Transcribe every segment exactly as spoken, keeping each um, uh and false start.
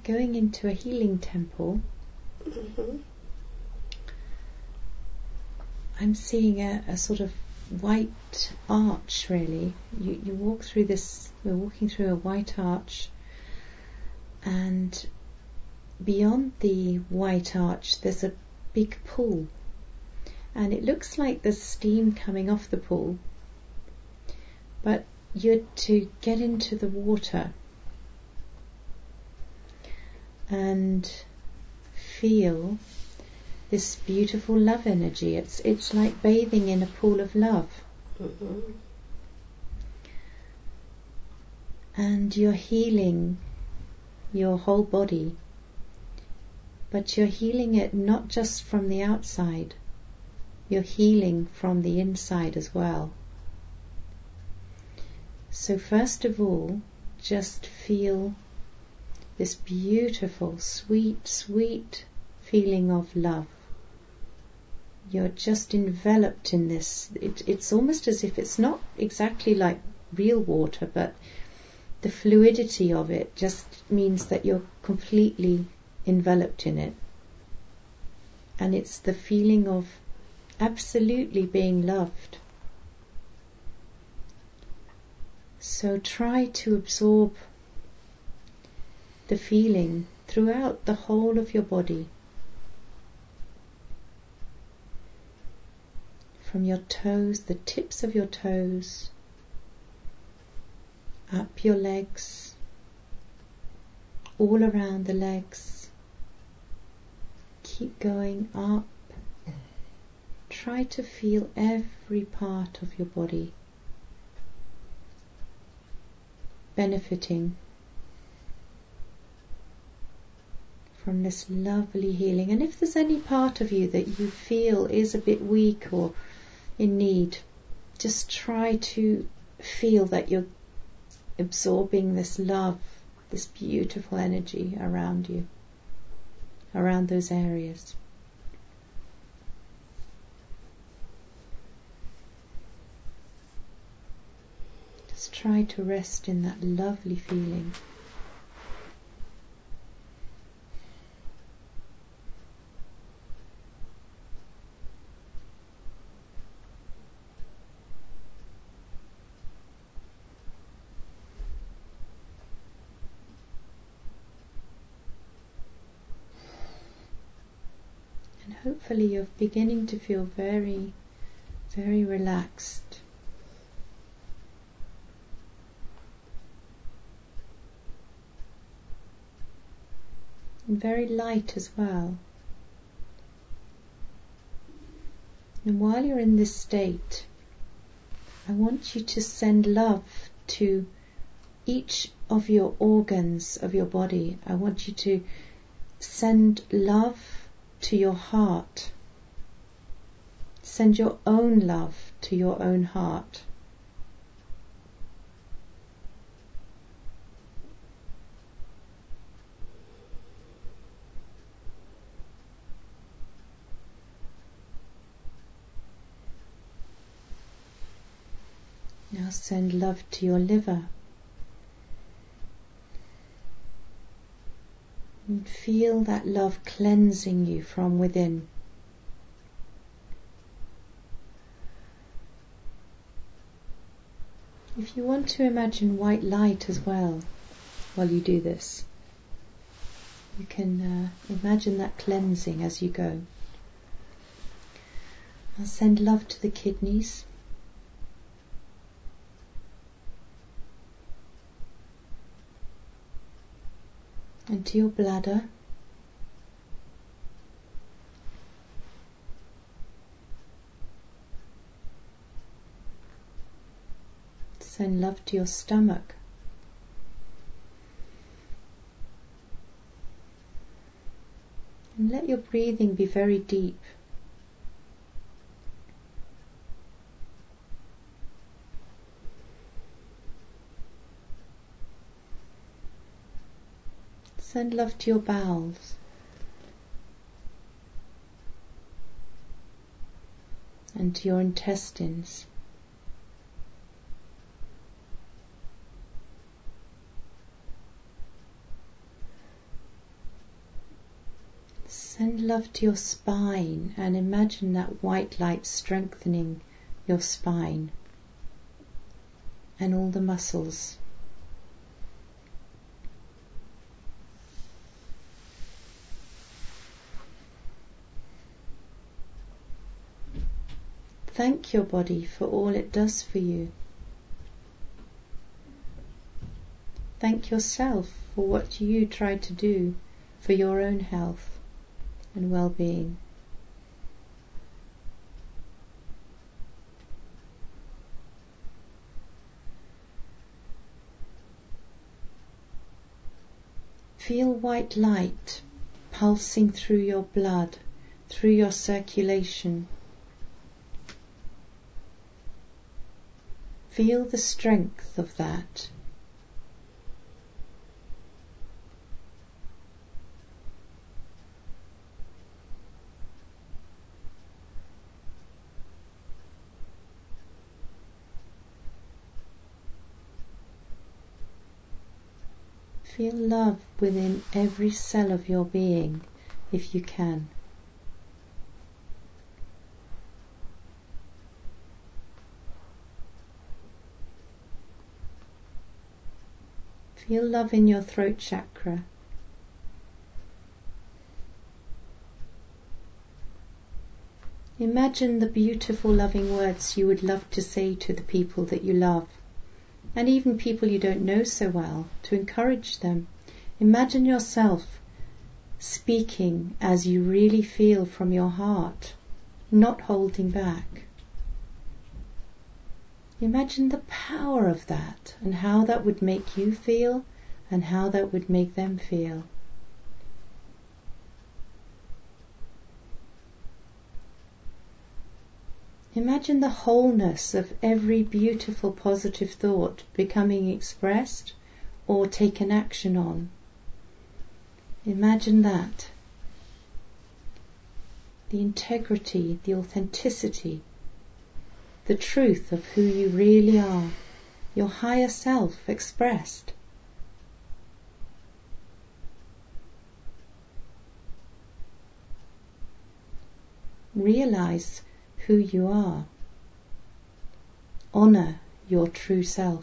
going into a healing temple. Mm-hmm. I'm seeing a, a sort of white arch, really. You, you walk through this, we're walking through a white arch, and beyond the white arch there's a big pool, and it looks like there's steam coming off the pool, but you're to get into the water and feel this beautiful love energy. It's it's like bathing in a pool of love. Mm-hmm. And you're healing your whole body, but you're healing it not just from the outside, you're healing from the inside as well. So first of all, just feel this beautiful, sweet, sweet feeling of love. You're just enveloped in this. It, it's almost as if it's not exactly like real water, but the fluidity of it just means that you're completely enveloped in it. And it's the feeling of absolutely being loved. So try to absorb the feeling throughout the whole of your body. From your toes, the tips of your toes, up your legs, all around the legs. Keep going up. Try to feel every part of your body benefiting from this lovely healing. And if there's any part of you that you feel is a bit weak or in need, just try to feel that you're absorbing this love, this beautiful energy around you, around those areas. Just try to rest in that lovely feeling. And hopefully you're beginning to feel very, very relaxed. And very light as well. And while you're in this state, I want you to send love to each of your organs of your body. I want you to send love to your heart. Send your own love to your own heart. Now send love to your liver. And feel that love cleansing you from within. If you want to imagine white light as well while you do this, you can uh, imagine that cleansing as you go. I'll send love to the kidneys. And to your bladder. Send love to your stomach. And let your breathing be very deep. Send love to your bowels. And to your intestines. Send love to your spine and imagine that white light strengthening your spine and all the muscles. Thank your body for all it does for you. Thank yourself for what you try to do for your own health and well-being. Feel white light pulsing through your blood, through your circulation. Feel the strength of that. Feel love within every cell of your being, if you can. Feel love in your throat chakra. Imagine the beautiful loving words you would love to say to the people that you love, and even people you don't know so well, to encourage them. Imagine yourself speaking as you really feel from your heart, not holding back. Imagine the power of that and how that would make you feel and how that would make them feel. Imagine the wholeness of every beautiful positive thought becoming expressed or taken action on. Imagine that. The integrity, the authenticity, the truth of who you really are, your higher self expressed. Realize who you are. Honor your true self.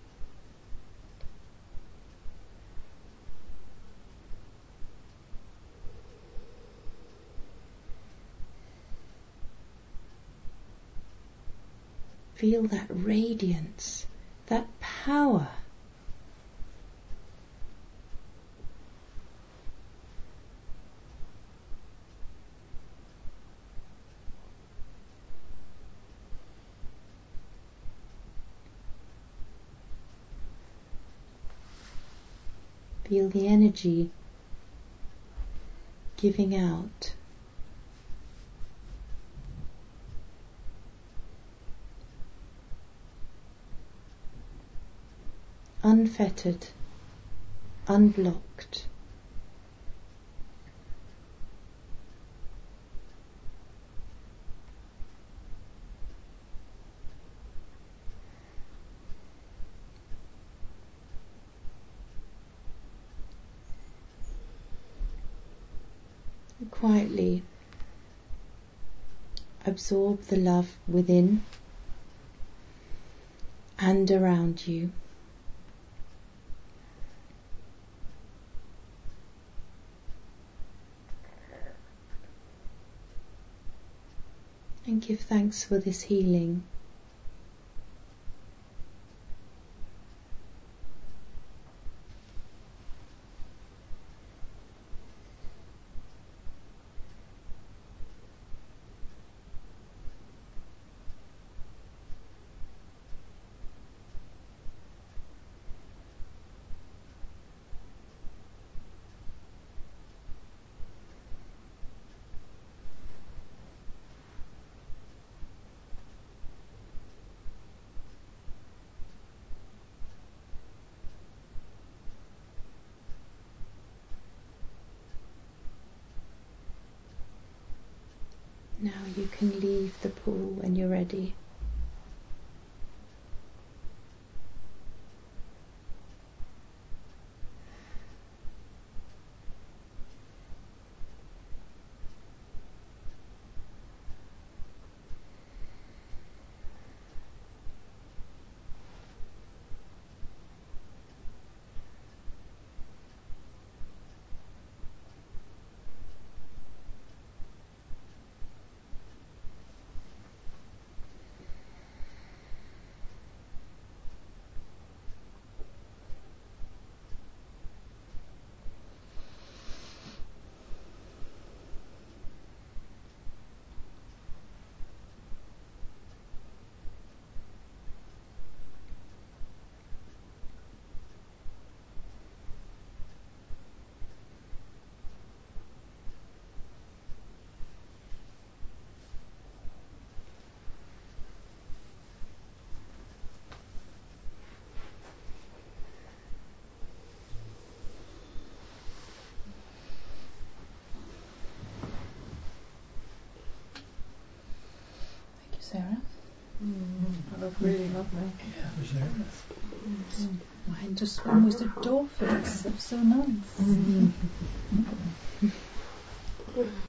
Feel that radiance, that power. Feel the energy giving out. Unfettered, unblocked. Quietly absorb the love within and around you. And give thanks for this healing. Now you can leave the pool when you're ready. Sarah? Mm. That was really lovely. Yeah, it was there. Mm. I just almost adore Phyllis. It's so nice. Mm.